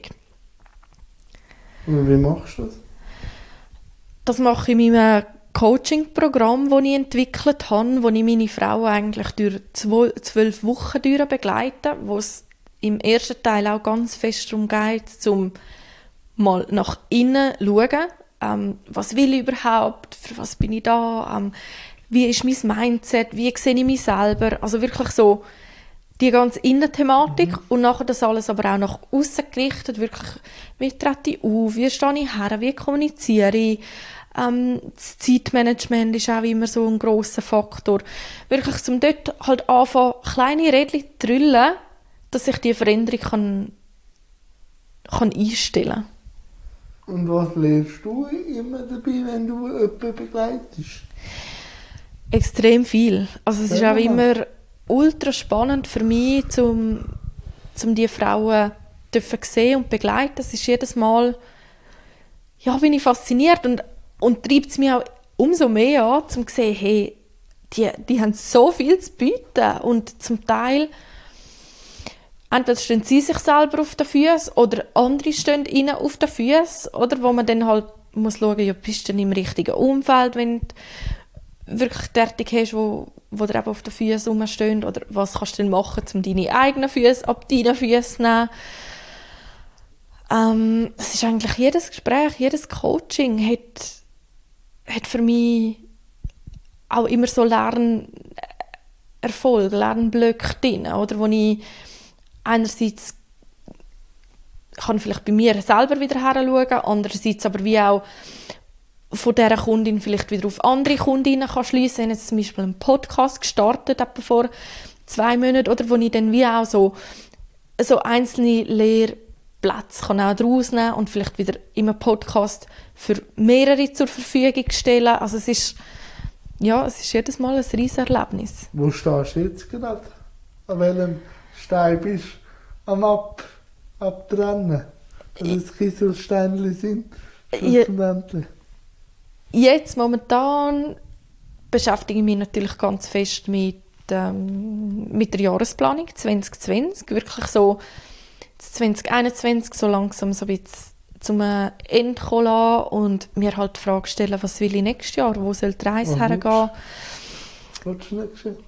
Und wie machst du das? Das mache ich in meinem Coaching-Programm, das ich entwickelt habe, wo ich meine Frauen eigentlich durch 12 Wochen begleite, wo es im ersten Teil auch ganz fest darum geht, um mal nach innen zu schauen, was will ich überhaupt, für was bin ich da, wie ist mein Mindset, wie sehe ich mich selber, also wirklich so die ganze Innenthematik und nachher das alles aber auch nach aussen gerichtet, wirklich, wie trete ich auf, wie stehe ich her, wie kommuniziere ich, das Zeitmanagement ist auch immer so ein grosser Faktor. Wirklich, um dort halt anfangen, kleine Rädchen zu drüllen, dass ich diese Veränderung kann einstellen kann. Und was lernst du immer dabei, wenn du jemanden begleitest? Extrem viel. Also es ist auch immer ultra spannend für mich, um diese Frauen zu sehen und begleiten. Das ist jedes Mal, ja, bin ich fasziniert und treibt es mich auch umso mehr an, um zu sehen, hey, die haben so viel zu bieten und zum Teil entweder stehen sie sich selber auf den Füßen oder andere stehen ihnen auf den Füßen, oder wo man dann halt muss schauen, ja, bist du denn im richtigen Umfeld, wenn du wirklich tätig hast, wo dir eben auf den Füßen rumstehen, oder was kannst du denn machen, um deine eigenen Füße ab deinen Füßen zu nehmen. Es ist eigentlich jedes Gespräch, jedes Coaching hat für mich auch immer so Lernerfolg, Lernblöcke drin, oder wo ich einerseits kann vielleicht bei mir selber wieder heranschauen, andererseits aber wie auch von dieser Kundin vielleicht wieder auf andere Kundinnen kann schliessen. Ich habe jetzt zum Beispiel einen Podcast gestartet, etwa vor 2 Monaten, oder wo ich dann wie auch so einzelne Lehrplätze kann auch daraus nehmen und vielleicht wieder in einem Podcast für mehrere zur Verfügung stellen. Also es ist jedes Mal ein riesiges Erlebnis. Wo stehst du jetzt gerade? An welchem Stein bist du am Abtrennen? Also das Kieselsteinchen sind schlussendlich. Jetzt momentan beschäftige ich mich natürlich ganz fest mit der Jahresplanung 2020. Wirklich so 2021 so langsam so ein bisschen zum Ende kommen und mir halt die Frage stellen, was will ich nächstes Jahr? Wo soll die Reise hergehen? Was willst du nächstes Jahr?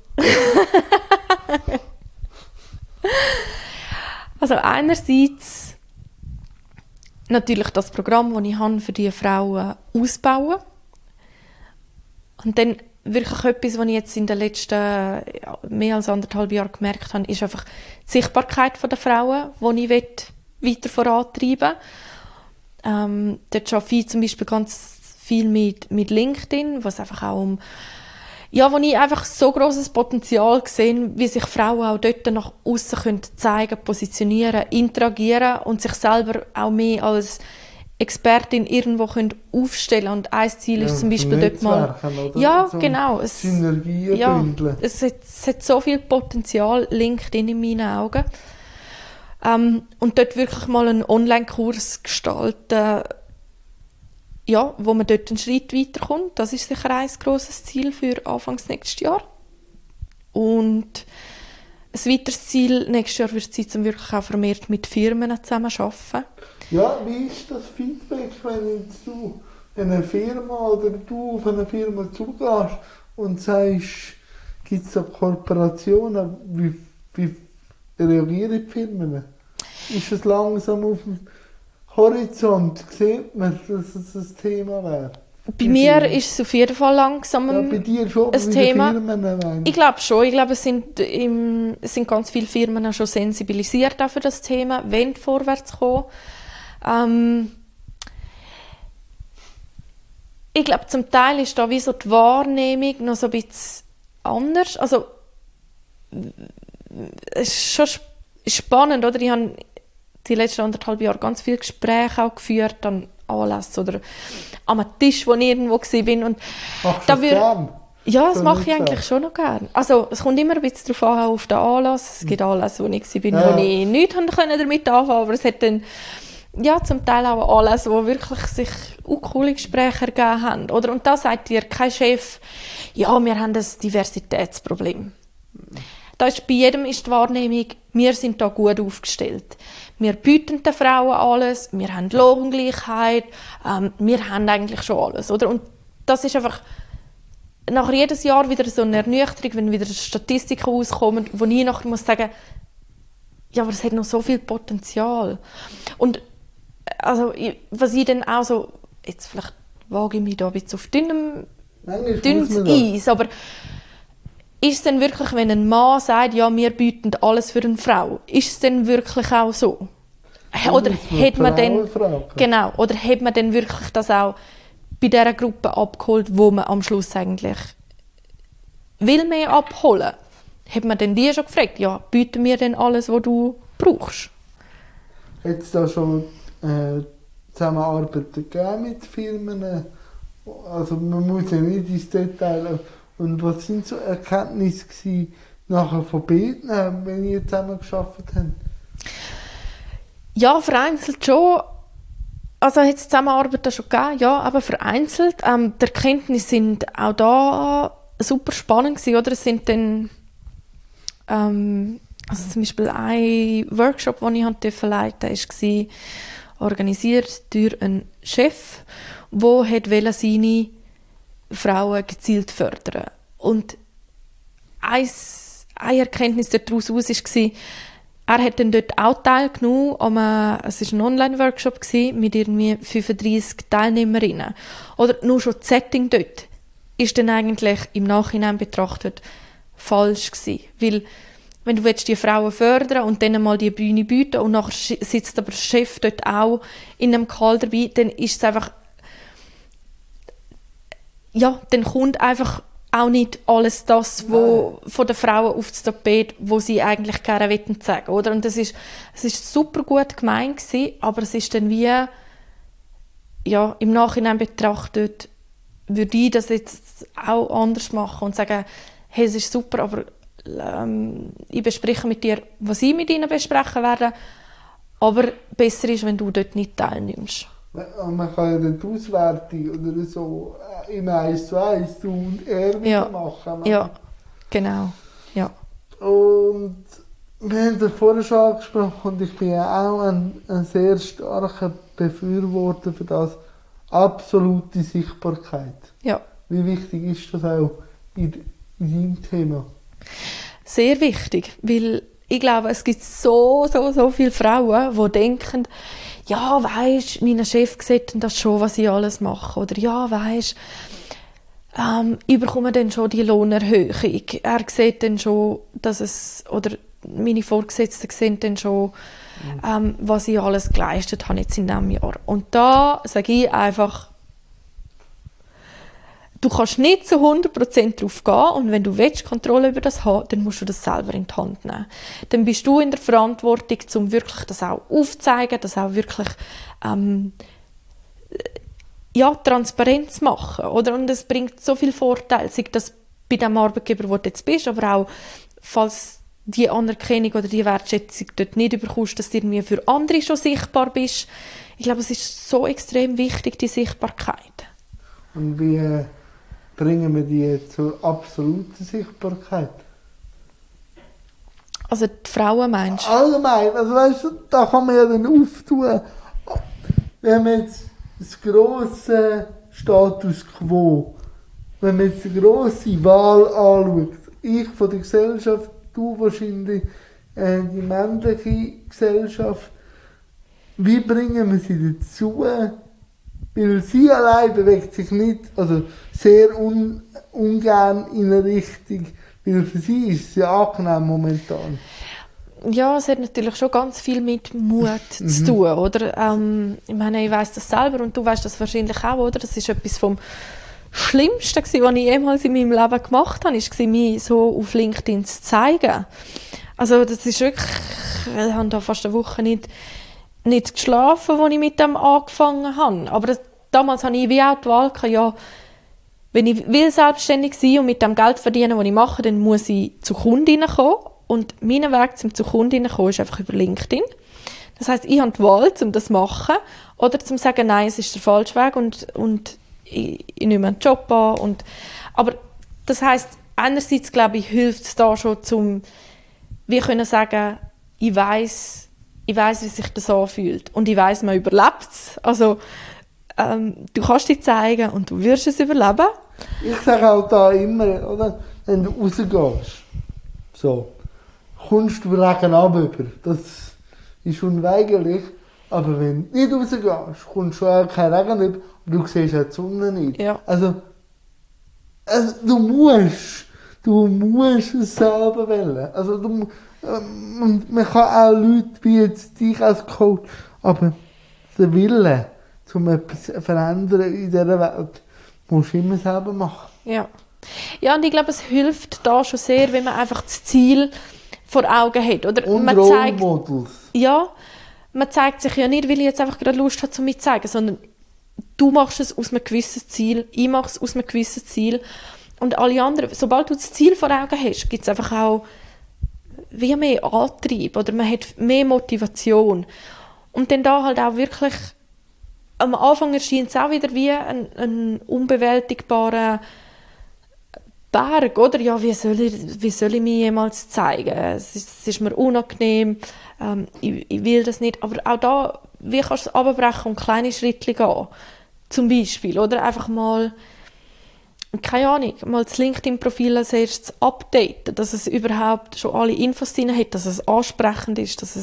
Also einerseits natürlich das Programm, das ich habe, für diese Frauen ausbauen. Und dann wirklich etwas, was ich jetzt in den letzten mehr als 1,5 Jahren gemerkt habe, ist einfach die Sichtbarkeit der Frauen, die ich weiter vorantreiben will. Dort arbeite ich zum Beispiel ganz viel mit LinkedIn, was einfach auch wo ich einfach so grosses Potenzial sehe, wie sich Frauen auch dort nach aussen zeigen können, positionieren, interagieren und sich selber auch mehr als Expertin irgendwo aufstellen. Und ein Ziel ist zum Beispiel dort mal... Ja, so genau. Synergien bündeln. Es hat so viel Potenzial, LinkedIn in meinen Augen. Und dort wirklich mal einen Online-Kurs gestalten, wo man dort einen Schritt weiterkommt. Das ist sicher ein grosses Ziel für Anfangs nächstes Jahr. Und ein weiteres Ziel nächstes Jahr wird es sein, um wirklich auch vermehrt mit Firmen zusammen zu arbeiten. Ja, wie ist das Feedback, wenn jetzt du eine Firma oder du auf eine Firma zugehst und sagst, gibt es da Kooperationen? Wie reagieren die Firmen? Ist es langsam auf dem Horizont? Sieht man, dass es ein Thema wäre? Bei mir ist es auf jeden Fall langsam Ja, bei dir schon, ein Thema. Firmen, ich glaube schon. Ich glaube, es sind ganz viele Firmen auch schon sensibilisiert auch für das Thema, wollen vorwärts kommen. Ich glaube, zum Teil ist da wie so die Wahrnehmung noch so ein bisschen anders. Also, es ist schon spannend, oder? Ich habe die letzten 1,5 Jahre ganz viele Gespräche auch geführt an Anlässen oder am Tisch, wo ich irgendwo war. Und machst du das gern? Ja, das mache ich eigentlich schon noch gerne. Also, es kommt immer ein bisschen darauf an, auf den Anlass. Es gibt Anlässe, wo ich war, wo ich nichts damit anfangen konnte, aber es hat dann zum Teil auch Anlässe, wo wirklich sich auch coole Gespräche ergeben haben. Oder? Und da sagt dir kein Chef, ja, wir haben ein Diversitätsproblem. Da ist bei jedem ist die Wahrnehmung, wir sind da gut aufgestellt. Wir bieten den Frauen alles, wir haben Lohngleichheit, wir haben eigentlich schon alles. Oder? Und das ist einfach nach jedes Jahr wieder so eine Ernüchterung, wenn wieder Statistiken rauskommen, wo ich nachher muss sagen, ja, aber es hat noch so viel Potenzial. Und also, was ich dann auch so, jetzt vielleicht wage ich mich da ein bisschen auf dünnes Eis, aber ist es denn wirklich, wenn ein Mann sagt, ja, wir bieten alles für eine Frau, ist es denn wirklich auch so? Oder hat man denn, genau, oder hat man denn wirklich das auch bei dieser Gruppe abgeholt, wo man am Schluss eigentlich will mehr abholen? Hat man denn die schon gefragt, ja, bieten wir denn alles, was du brauchst? Hat es da schon Zusammenarbeit gegeben mit Firmen? Also man muss ja nicht ins Detail. Und was sind so Erkenntnisse gewesen, nachher von beiden, wenn ihr zusammen gearbeitet habt? Ja, vereinzelt schon. Also hat es Zusammenarbeit schon gegeben, ja, aber vereinzelt. Die Erkenntnisse sind auch da super spannend gewesen, oder? Es sind dann also zum Beispiel ein Workshop, den ich leiten durfte, war organisiert durch einen Chef, der seine Frauen gezielt fördern. Und eine Erkenntnis daraus war, er hat dann dort auch teilgenommen, es war ein Online-Workshop mit irgendwie 35 Teilnehmerinnen. Oder nur schon das Setting dort ist dann eigentlich im Nachhinein betrachtet falsch gewesen. Weil, wenn du die Frauen fördern und dann mal die Bühne bieten und nachher sitzt aber der Chef dort auch in einem Call dabei, dann ist es einfach, ja, dann kommt einfach auch nicht alles das, wo von den Frauen auf das Tapet, wo sie eigentlich gerne sagen wollen, oder? Und es ist super gut gemeint gewesen, aber es ist dann wie, ja, im Nachhinein betrachtet, würde ich das jetzt auch anders machen und sagen, hey, es ist super, aber ich bespreche mit dir, was ich mit ihnen besprechen werde, aber besser ist, wenn du dort nicht teilnimmst. Man kann ja dann die Auswertung oder so im 1:1 du und er wieder machen. Ja, genau. Ja. Und wir haben das vorher schon angesprochen und ich bin ja auch ein sehr starker Befürworter für das, absolute Sichtbarkeit. Ja. Wie wichtig ist das auch in deinem Thema? Sehr wichtig, weil ich glaube, es gibt so viele Frauen, die denken, ja, weisst, mein Chef sieht das schon, was ich alles mache. Oder ja, weisst, ich bekomme dann schon die Lohnerhöhung. Er sieht dann schon, dass es, oder meine Vorgesetzten sehen dann schon, was ich alles geleistet habe jetzt in diesem Jahr. Und da sage ich einfach, du kannst nicht zu 100% drauf gehen und wenn du Kontrolle über das haben, dann musst du das selber in die Hand nehmen. Dann bist du in der Verantwortung, um wirklich das auch aufzuzeigen, das auch wirklich transparent zu machen. Oder? Und es bringt so viel Vorteile, sei das bei dem Arbeitgeber, wo du jetzt bist, aber auch, falls die Anerkennung oder die Wertschätzung dort nicht bekommst, dass du irgendwie für andere schon sichtbar bist. Ich glaube, es ist so extrem wichtig, die Sichtbarkeit. Und wie bringen wir die zur absoluten Sichtbarkeit? Also die Frauen meinst du? Allgemein, also weißt du, da kann man ja dann auftun, wenn man jetzt das grosse Status quo, wenn man jetzt die grosse Wahl anschaut, ich von der Gesellschaft, du wahrscheinlich die männliche Gesellschaft, wie bringen wir sie dazu? Weil sie allein bewegt sich nicht, also sehr ungern in eine Richtung, weil für sie ist es ja angenehm momentan. Ja, es hat natürlich schon ganz viel mit Mut zu tun, oder? Ich meine, ich weiss das selber und du weißt das wahrscheinlich auch, oder? Das ist etwas vom Schlimmsten gewesen, was ich jemals in meinem Leben gemacht habe, war, mich so auf LinkedIn zu zeigen. Also das ist wirklich, ich habe da fast eine Woche nicht geschlafen, als ich mit dem angefangen habe. Aber damals hatte ich wie auch die Wahl, ja, wenn ich will selbstständig sein und mit dem Geld verdienen, das ich mache, dann muss ich zu Kundinnen kommen. Und mein Weg zum zu Kundinnen kommen ist einfach über LinkedIn. Das heisst, ich habe die Wahl, um das zu machen oder zum sagen, nein, es ist der falsche Weg und ich nehme einen Job an. Aber das heisst, einerseits, glaube ich, hilft es da schon, wir können sagen, ich weiss, wie sich das anfühlt. Und ich weiss, man überlebt es. Also, du kannst dich zeigen und du wirst es überleben. Ich sage auch da immer, oder, wenn du rausgehst, so, kommst du Regen runter. Das ist unweigerlich. Aber wenn du nicht rausgehst, kommst du auch kein Regen runter und du siehst auch die Sonne nicht. Ja. Also du musst es selber wählen. Also man kann auch Leute wie jetzt dich als Coach, aber der Wille, um etwas zu verändern in dieser Welt, musst du immer selber machen. Ja. Ja, und ich glaube, es hilft da schon sehr, wenn man einfach das Ziel vor Augen hat. Oder Und man Role Models. Ja, man zeigt sich ja nicht, weil ich jetzt einfach gerade Lust habe, mich zu zeigen, sondern du machst es aus einem gewissen Ziel, ich mache es aus einem gewissen Ziel und alle anderen, sobald du das Ziel vor Augen hast, gibt es einfach auch wie mehr Antrieb oder man hat mehr Motivation. Und dann da halt auch wirklich, am Anfang erscheint es auch wieder wie ein unbewältigbarer Berg, oder? Ja, wie soll ich mich jemals zeigen? Es ist mir unangenehm, ich will das nicht. Aber auch da, wie kannst du es runterbrechen und kleine Schritte gehen? Zum Beispiel, oder? Einfach mal, keine Ahnung, mal das LinkedIn-Profil als erstes updaten, dass es überhaupt schon alle Infos drin hat, dass es ansprechend ist, dass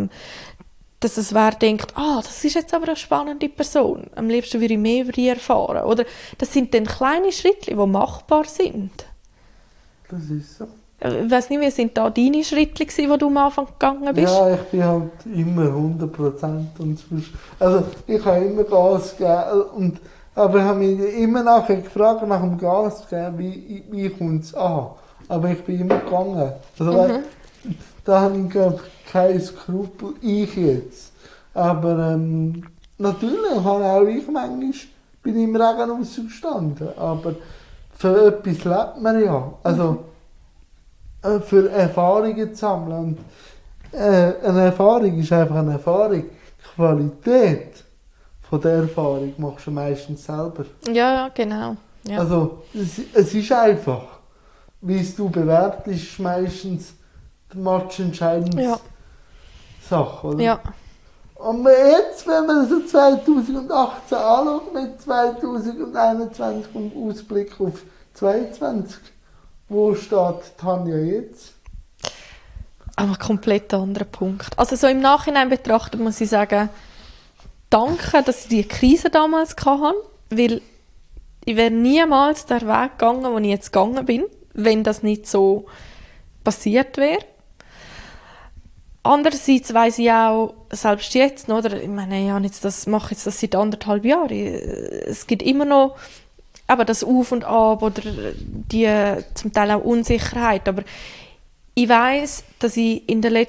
es wer denkt, das ist jetzt aber eine spannende Person. Am liebsten würde ich mehr über die erfahren. Oder das sind dann kleine Schritte, die machbar sind. Das ist so. Ich weiss nicht, wie sind da deine Schritte, die du am Anfang gegangen bist? Ja, ich bin halt immer 100% und also ich habe immer Gas gegeben, aber ich habe mich immer nachher gefragt nach dem Gas geben, wie kommt es an. Aber ich bin immer gegangen. Also da habe ich, glaube ich, keine Skrupel, ich jetzt. Aber natürlich habe auch ich manchmal, bin ich im Regen rausgestanden. Aber für etwas lebt man ja. Also für Erfahrungen zu sammeln. Und eine Erfahrung ist einfach eine Erfahrung. Die Qualität von der Erfahrung machst du meistens selber. Ja, genau. Ja. Also es ist einfach. Wie es du bewertest, ist meistens die matchentscheidende Sache, oder? Ja. Und jetzt, wenn man so 2018 anschaut, mit 2021 und Ausblick auf 2022, wo steht Tanja jetzt? Aber ein komplett anderer Punkt. Also so im Nachhinein betrachtet muss ich sagen, danke, dass ich diese Krise damals hatte, weil ich wäre niemals den Weg gegangen, den ich jetzt gegangen bin, wenn das nicht so passiert wäre. Andererseits weiss ich auch, selbst jetzt, oder, ich meine, mache jetzt das seit 1,5 Jahren. Es gibt immer noch aber das Auf und Ab oder die zum Teil auch Unsicherheit. Aber ich weiss, dass ich in dieser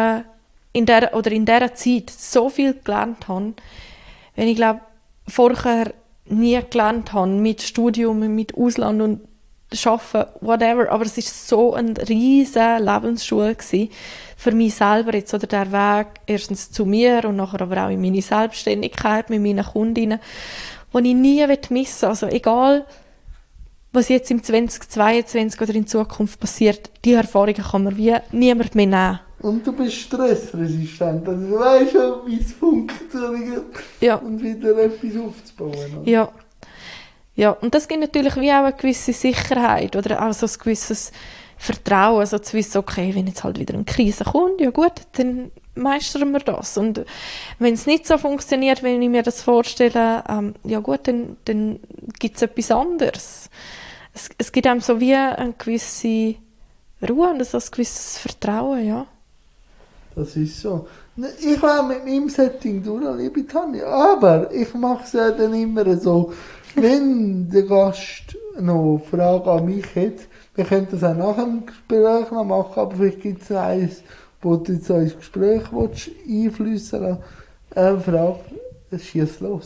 Zeit so viel gelernt habe, wenn ich glaube, vorher nie gelernt habe, mit Studium, mit Ausland und Arbeiten, whatever. Aber es war so eine riesige Lebensschule gewesen für mich selber jetzt, oder der Weg erstens zu mir und nachher aber auch in meine Selbstständigkeit mit meinen Kundinnen, die ich nie missen will. Also egal, was jetzt im 2022 oder in Zukunft passiert, die Erfahrungen kann man wie niemand mehr nehmen. Und du bist stressresistent, also du weißt schon, wie es funktioniert Ja. und wieder etwas aufzubauen. Oder? Ja. Ja, und das gibt natürlich wie auch eine gewisse Sicherheit oder auch so ein gewisses Vertrauen, also zu wissen, okay, wenn jetzt halt wieder eine Krise kommt, ja gut, dann meistern wir das. Und wenn es nicht so funktioniert, wenn ich mir das vorstelle, ja gut, dann gibt es etwas anderes. Es gibt einem so wie eine gewisse Ruhe und so ein gewisses Vertrauen, ja. Das ist so. Ich war mit meinem Setting durch, liebe Tanja, aber ich mache es ja dann immer so, wenn der Gast noch Fragen an mich hat, wir können das auch nach dem Gespräch noch machen, aber vielleicht gibt es noch eins, wo du jetzt ins Gespräch einfließen willst. Frage, schieß los.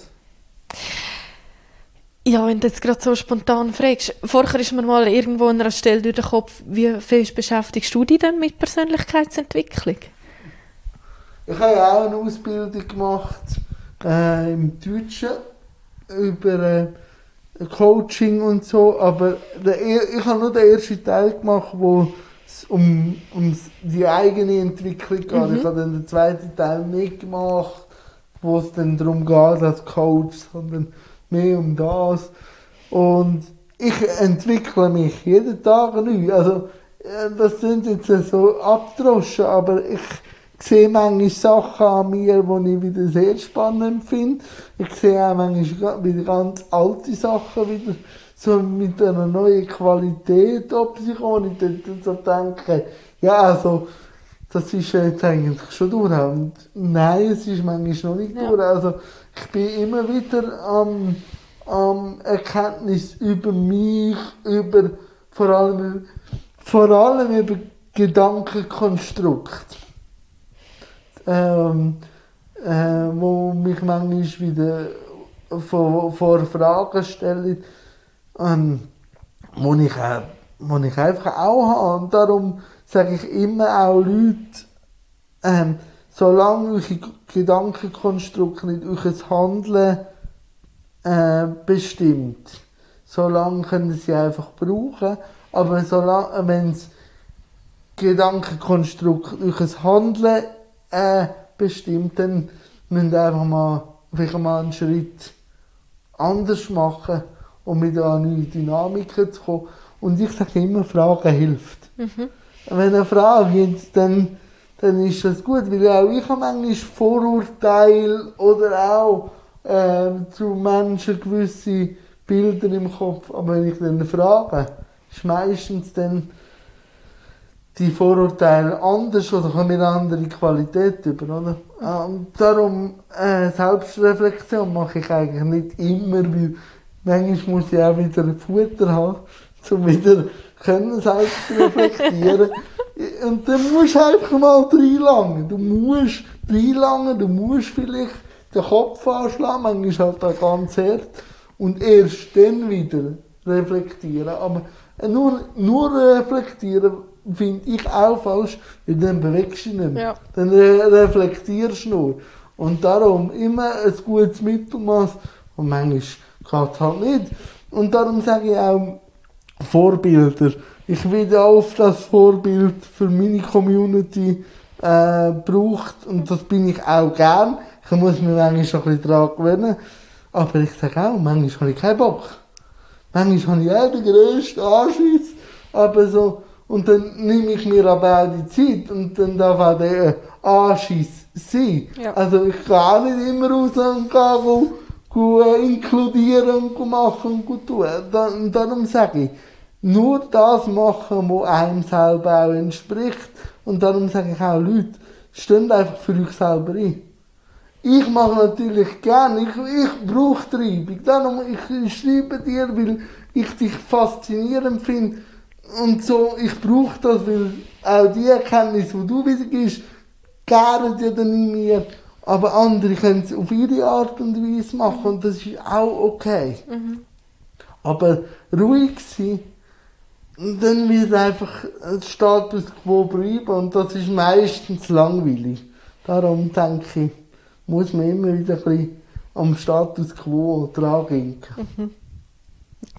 Ja, wenn du jetzt gerade so spontan fragst, vorher ist mir mal irgendwo an einer Stelle durch den Kopf, wie fest beschäftigst du dich denn mit Persönlichkeitsentwicklung? Ich habe ja auch eine Ausbildung gemacht im Deutschen über Coaching und so, aber ich habe nur den ersten Teil gemacht, wo es um die eigene Entwicklung geht. Ich habe dann den zweiten Teil nicht gemacht, wo es dann darum geht, als Coach, sondern mehr um das. Und ich entwickle mich jeden Tag neu. Also, das sind jetzt so abgedroschen, aber ich sehe manchmal Sachen an mir, die ich wieder sehr spannend finde. Ich sehe auch manchmal wieder ganz alte Sachen wieder so mit einer neuen Qualität ob sich, wo ich dann so denke, ja, also, das ist jetzt eigentlich schon durch. Und nein, es ist manchmal noch nicht durch. Also, ich bin immer wieder am Erkenntnis über mich, vor allem über Gedankenkonstrukt. Wo mich manchmal wieder vor Fragen stellen, wo ich einfach auch habe. Und darum sage ich immer auch Leute, solange eure Gedankenkonstrukte nicht euer Handeln bestimmt, solange können sie einfach brauchen. Aber solange, wenn das Gedankenkonstrukt euer Handeln bestimmt, dann müsst ihr einfach vielleicht mal einen Schritt anders machen, um wieder an neue Dynamiken zu kommen. Und ich sage immer, Fragen hilft. Wenn eine Frage gibt, dann ist das gut, weil auch ich habe manchmal Vorurteile oder auch zu Menschen gewisse Bilder im Kopf, aber wenn ich dann frage, ist meistens dann die Vorurteile anders oder kommen eine andere Qualität über, oder? Und darum Selbstreflexion mache ich eigentlich nicht immer, weil manchmal muss ich auch wieder Futter haben, um wieder selbst reflektieren. Und dann musst du einfach mal reinlangen. Du musst vielleicht den Kopf anschlagen, manchmal halt auch ganz hart, und erst dann wieder reflektieren. Aber nur reflektieren finde ich auch falsch, weil dann bewegst du dich nicht mehr. Ja. Dann reflektierst du nur. Und darum immer ein gutes Mittelmaß. Und manchmal geht es halt nicht. Und darum sage ich auch Vorbilder. Ich werde oft das Vorbild für meine Community gebraucht. Und das bin ich auch gern. Ich muss mich manchmal schon ein bisschen daran gewöhnen. Aber ich sage auch, manchmal habe ich keinen Bock. Manchmal habe ich auch den grössten Anschiss. Aber so, und dann nehme ich mir aber auch die Zeit und dann darf auch der Anschiss sein. Ja. Also ich kann auch nicht immer raus und gehen, inkludieren und machen und tun. Und darum sage ich, nur das machen, was einem selber auch entspricht. Und darum sage ich auch, Leute, steht einfach für euch selber ein. Ich mache natürlich gerne, ich brauche Treibung. Darum, ich schreibe dir, weil ich dich faszinierend finde. Und so, ich brauche das, weil auch die Erkenntnis, die du wiedergibst, gären ja dann in mir. Aber andere können es auf ihre Art und Weise machen und das ist auch okay. Aber ruhig sein, und dann wird einfach ein Status quo bleiben und das ist meistens langweilig. Darum denke ich, muss man immer wieder ein bisschen am Status quo dran denken.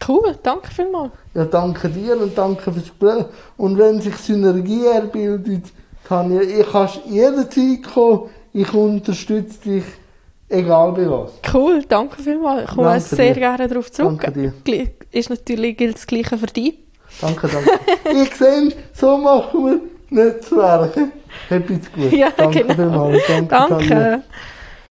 Cool, danke vielmals. Ja, danke dir und danke fürs Gespräch. Und wenn sich Synergie erbildet, Tanja, kannst jederzeit kommen. Ich unterstütze dich, egal bei was. Cool, danke vielmals. Ich komme sehr gerne darauf zurück. Danke dir. Ist natürlich gilt das Gleiche für dich. Danke. Ich sehe, so machen wir Netzwerke. Habt ihr gut. Ja, Danke genau. vielmals. Danke. Danke. Tanja.